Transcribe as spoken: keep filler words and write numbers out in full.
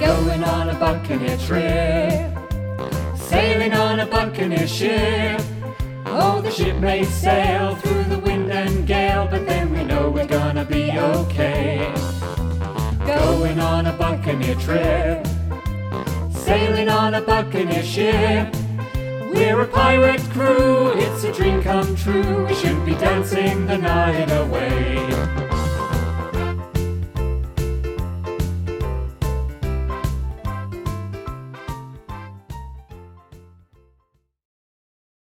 Going on a buccaneer trip, sailing on a buccaneer ship. Oh, the ship may sail through the wind and gale, but then we know we're gonna be okay. Going on a buccaneer trip, sailing on a buccaneer ship. We're a pirate crew, it's a dream come true. We should be dancing the night away.